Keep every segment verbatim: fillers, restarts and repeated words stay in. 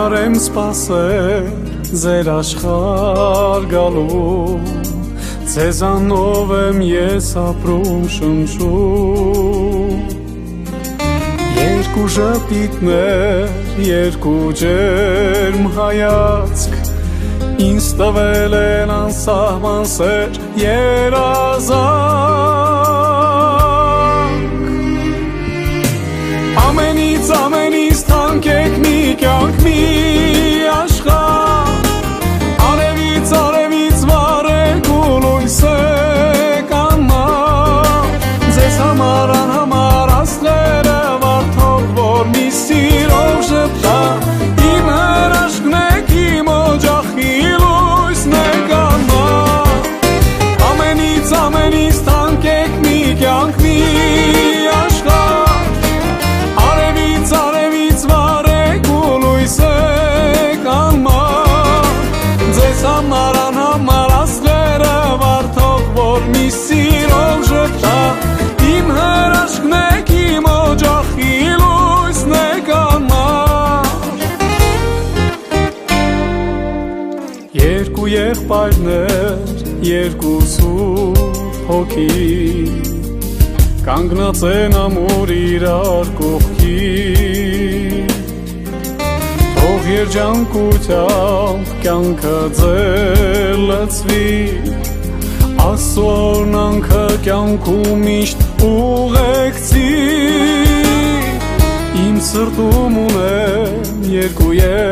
Համար եմ սպասել ձեր աշխարհ գալու, ձեզանով եմ ես ապրում շնչում, երկու ժպիտներ, երկու ջերմ հայացք, ինձ տվել են անսահման սեր երազանք, ամենից ամենից թանկ եք մի կյանք մի աշխարհ, արևից արևից վարեք ու լույս եք անմար, ձեզ համար անհամար աստղերը վարդով որ մի սիրով շպտա, իմ հրաշքն եք իմ օջախի լույսն եք անմար, ամենից ամենից թանկ եք մի կյանք մի աշխարհ, արևից արևից վարեք ու լույս եք անմար, ձեզ համար անհամար աստղերը վարդով որ մի սիրով շպտա, իմ հրաշքն եք իմ օջախի լույսն եք անմար, երկու եղբայրներ, երկու սուրբ հոգի, կանգնած են ամուր իրար կողքի, թող երջանկությամբ կյանքը ձեր լցվի, Աստծո օրհնանքը կյանքում միշտ ուղեկցի, իմ սրտում ունեմ երկու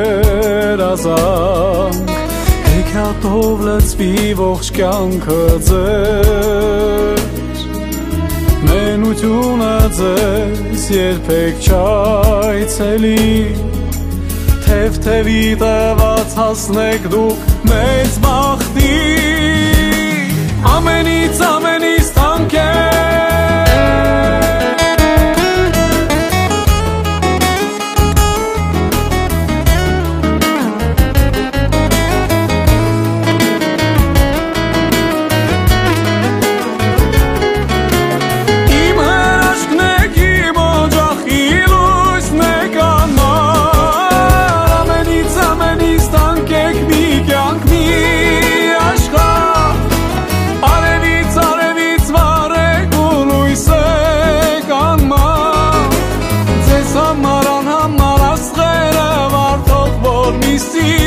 երազանք, հեքիաթով լցվի ողջ կյանքը ձեր, մենությունը ձեզ երբեք չայցելի, թև-թևի տված հասնեք դուք մեծ բախտի, ամենից ամենից թանկ եք see